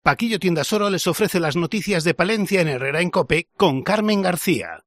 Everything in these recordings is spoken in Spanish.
Paquillo Tiendas Oro les ofrece las noticias de Palencia en Herrera en COPE con Carmen García.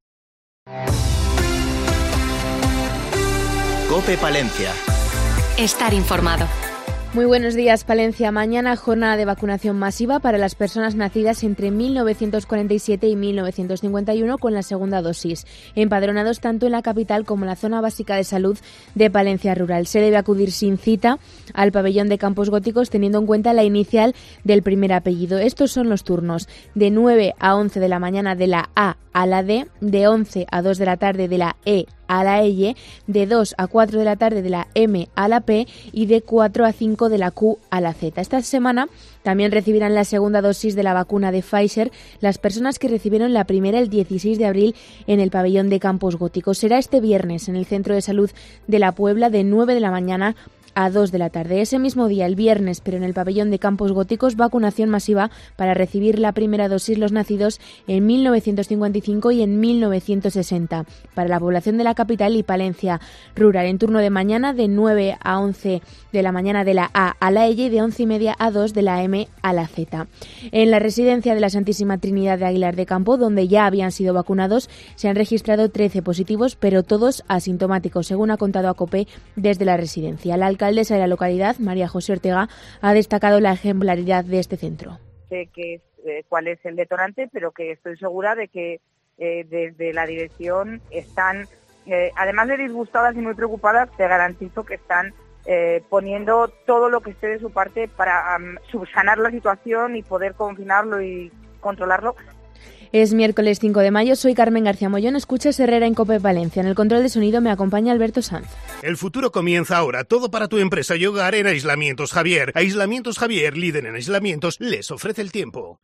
COPE Palencia. Estar informado. Muy buenos días, Palencia. Mañana jornada de vacunación masiva para las personas nacidas entre 1947 y 1951 con la segunda dosis, empadronados tanto en la capital como en la zona básica de salud de Palencia Rural. Se debe acudir sin cita al pabellón de Campos Góticos teniendo en cuenta la inicial del primer apellido. Estos son los turnos de 9 a 11 de la mañana de la A a la D, de 11 a 2 de la tarde de la E a la L, de 2 a 4 de la tarde de la M a la P y de 4 a 5 de la Q a la Z. Esta semana también recibirán la segunda dosis de la vacuna de Pfizer las personas que recibieron la primera el 16 de abril en el pabellón de Campos Góticos. Será este viernes en el Centro de Salud de la Puebla de 9 de la mañana a 2 de la tarde. Ese mismo día, el viernes, pero en el pabellón de Campos Góticos, vacunación masiva para recibir la primera dosis los nacidos en 1955 y en 1960. Para la población de la capital y Palencia Rural, en turno de mañana de 9 a 11 de la mañana de la A a la L y de 11:30 a 2 de la M a la Z. En la residencia de la Santísima Trinidad de Aguilar de Campo, donde ya habían sido vacunados, se han registrado 13 positivos, pero todos asintomáticos, según ha contado a COPE desde la residencia. La alcaldesa de la localidad, María José Ortega, ha destacado la ejemplaridad de este centro. Sé cuál es el detonante, pero que estoy segura de que desde la dirección están, además de disgustadas y muy preocupadas, te garantizo que están poniendo todo lo que esté de su parte para subsanar la situación y poder confinarlo y controlarlo. Es miércoles 5 de mayo, soy Carmen García Mollón, escuchas Herrera en COPE Palencia. En el control de sonido me acompaña Alberto Sanz. El futuro comienza ahora, todo para tu empresa y hogar en Aislamientos Javier. Aislamientos Javier, líder en aislamientos, les ofrece el tiempo.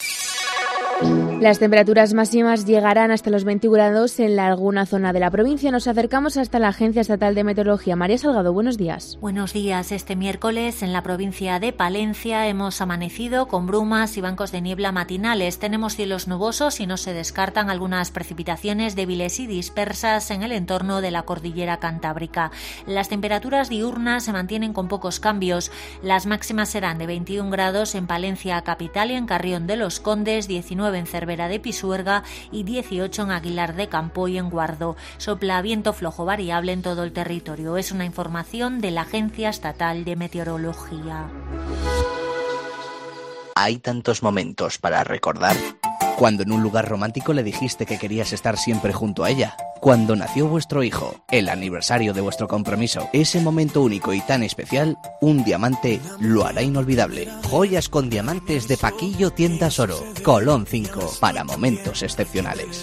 Las temperaturas máximas llegarán hasta los 20 grados en alguna zona de la provincia. Nos acercamos hasta la Agencia Estatal de Meteorología. María Salgado, buenos días. Buenos días. Este miércoles en la provincia de Palencia hemos amanecido con brumas y bancos de niebla matinales. Tenemos cielos nubosos y no se descartan algunas precipitaciones débiles y dispersas en el entorno de la cordillera cantábrica. Las temperaturas diurnas se mantienen con pocos cambios. Las máximas serán de 21 grados en Palencia capital y en Carrión de los Condes, 19 en Cervera de Pisuerga y 18 en Aguilar de Campo y en Guardo. Sopla viento flojo variable en todo el territorio. Es una información de la Agencia Estatal de Meteorología. Hay tantos momentos para recordar. Cuando en un lugar romántico le dijiste que querías estar siempre junto a ella. Cuando nació vuestro hijo, el aniversario de vuestro compromiso. Ese momento único y tan especial, un diamante lo hará inolvidable. Joyas con diamantes de Paquillo Tiendas Oro. Colón 5, para momentos excepcionales.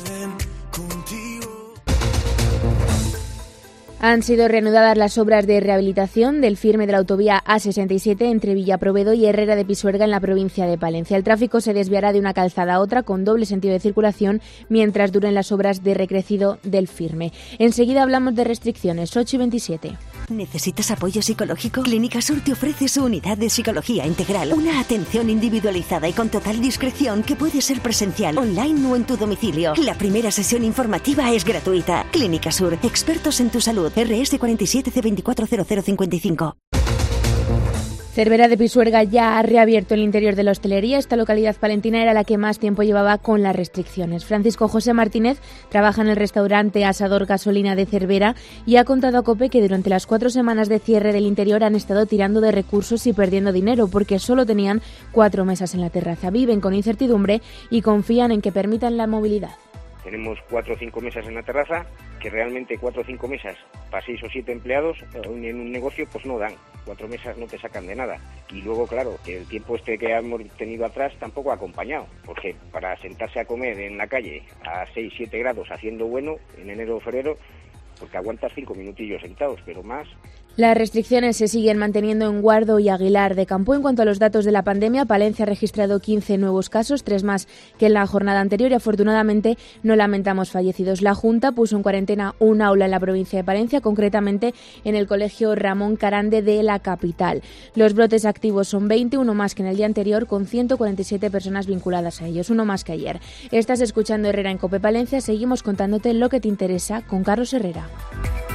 Han sido reanudadas las obras de rehabilitación del firme de la autovía A67 entre Villaprovedo y Herrera de Pisuerga en la provincia de Palencia. El tráfico se desviará de una calzada a otra con doble sentido de circulación mientras duren las obras de recrecido del firme. Enseguida hablamos de restricciones, 8:27. ¿Necesitas apoyo psicológico? Clínica Sur te ofrece su unidad de psicología integral. Una atención individualizada y con total discreción que puede ser presencial, online o en tu domicilio. La primera sesión informativa es gratuita. Clínica Sur, expertos en tu salud. RS 47 C240055. Cervera de Pisuerga ya ha reabierto el interior de la hostelería. Esta localidad palentina era la que más tiempo llevaba con las restricciones. Francisco José Martínez trabaja en el restaurante Asador Gasolina de Cervera y ha contado a COPE que durante las 4 semanas de cierre del interior han estado tirando de recursos y perdiendo dinero porque solo tenían 4 mesas en la terraza. Viven con incertidumbre y confían en que permitan la movilidad. Tenemos 4 o 5 mesas en la terraza, que realmente 4 o 5 mesas para 6 o 7 empleados en un negocio pues no dan. 4 mesas no te sacan de nada. Y luego, claro, que el tiempo este que hemos tenido atrás tampoco ha acompañado, porque para sentarse a comer en la calle a 6 o 7 grados haciendo bueno en enero o febrero, porque aguantas 5 minutillos sentados, pero más. Las restricciones se siguen manteniendo en Guardo y Aguilar de Campo. En cuanto a los datos de la pandemia, Palencia ha registrado 15 nuevos casos, 3 más que en la jornada anterior y afortunadamente no lamentamos fallecidos. La Junta puso en cuarentena un aula en la provincia de Palencia, concretamente en el colegio Ramón Carande de la capital. Los brotes activos son 20, uno más que en el día anterior, con 147 personas vinculadas a ellos, uno más que ayer. Estás escuchando Herrera en COPE Palencia, seguimos contándote lo que te interesa con Carlos Herrera.